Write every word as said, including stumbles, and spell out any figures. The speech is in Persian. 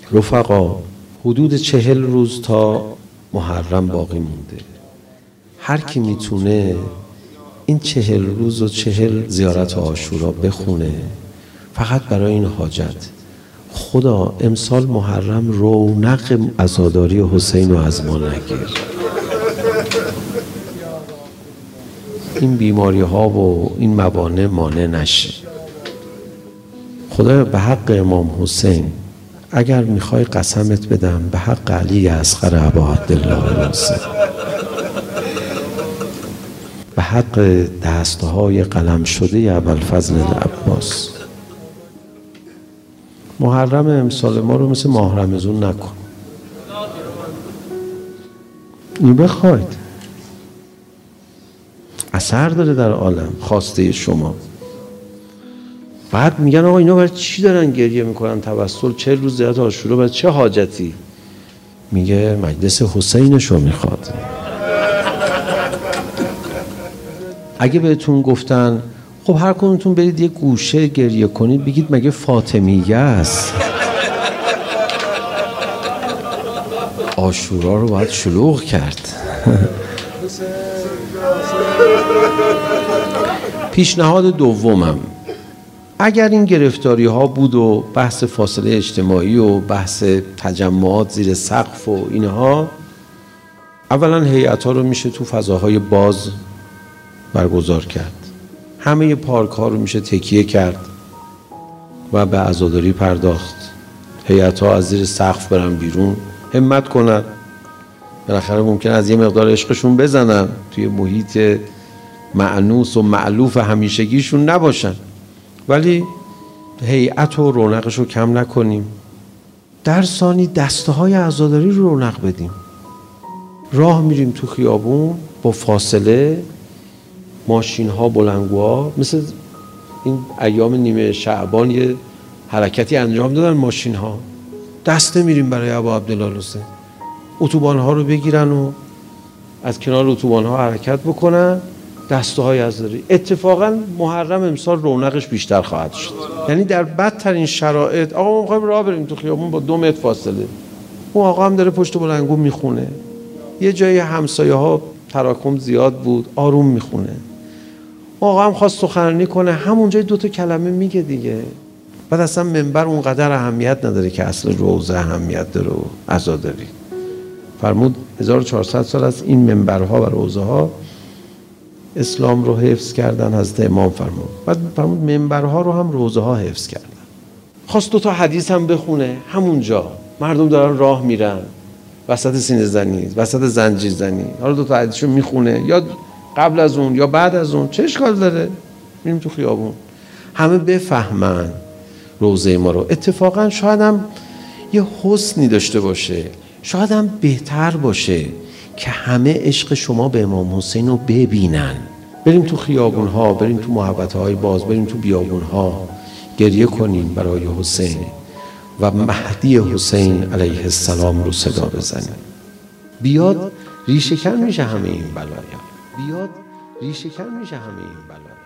رفقا حدود چهل روز تا محرم باقی مونده. هر کی میتونه این چهل روز و چهل زیارت عاشورا بخونه فقط برای این حاجت. خدا امسال محرم رونق عزاداری حسین رو از ما نگیر. این بیماری ها و این موانع مانع نشه. خدا به حق امام حسین اگر میخوای قسمت بدم به حق علی اصغر ابا عبدالله الحسین، به حق دستهای قلم شده ابوالفضل العباس، محرم امسال ما رو مثل ماه رمضان نکن. این بخواید اثر داره در عالم خواسته شما. بعد میگن آقا اینا برای چی دارن گریه میکنن؟ توسل چهل روز زیارت عاشورا برای چه حاجتی؟ میگه مجلس حسینشو میخواد. اگه بهتون گفتن خب هر کدومتون برید یه گوشه گریه کنید، بگید مگه فاطمیه است؟ عاشورا رو باید شلوغ کرد. پیشنهاد دومم، اگر این گرفتاری ها بود و بحث فاصله اجتماعی و بحث تجمعات زیر سقف و اینها، اولا هیئت ها رو میشه تو فضاهای باز برگزار کرد. همه پارک ها رو میشه تکیه کرد و به عزاداری پرداخت. هیئت ها از زیر سقف برن بیرون، همت کنن، بالاخره ممکن از یه مقدار عشقشون بزنن، توی محیط مأنوس و مألوف همیشگیشون نباشن، ولی هیئت و رونقش رو کم نکنیم. در ثانی دسته های عزاداری رو رونق بدیم. راه میریم تو خیابون با فاصله، ماشین ها بلندگوها، مثل این ایام نیمه شعبان یه حرکتی انجام دادن ماشین ها، دسته میریم برای ابا عبدالله الحسین. اتوبان ها رو بگیرن و از کنار اتوبان ها حرکت بکنن، دسته های عزاداری. اتفاقا محرم امسال رونقش بیشتر خواهد شد. یعنی در بدترین شرایط آقا ما می‌خوایم راه بریم تو خیابون با دو متر فاصله، اون آقا هم داره پشت بلندگو میخونه، یه جایی همسایه ها تراکم زیاد بود آروم میخونه، آقا هم خواست سخنرانی کنه همونجای دو تا کلمه میگه دیگه. بعد اصلا منبر اونقدر اهمیت نداره که اصل روزه اهمیت داره و عزاداری. فرمود هزار و چهارصد سال از این منبرها و روزه ها اسلام رو حفظ کردن. حضرت امام فرمود. بعد فرمود منبرها رو هم روزه ها حفظ کردن. خواست دو تا حدیث هم بخونه همونجا، مردم دارن راه میرن وسط سینه زنی، وسط زنجیر زنی، حالا دو تا حدیثشو میخونه، یا قبل از اون یا بعد از اون، چه اشکال داره؟ میریم تو خیابون همه بفهمن روزه ما رو. اتفاقا شاید هم یه حسنی داشته باشه، شاید هم بهتر باشه که همه عشق شما به امام حسین رو ببینن. بریم تو خیابون ها، بریم تو محوطه های باز، بریم تو بیابون ها گریه کنیم برای حسین و مهدی حسین علیه السلام رو صدا بزنیم. بیاد ریشه کن میشه همه این بلایا، بیاد ریشه کن میشه همه این بلایا.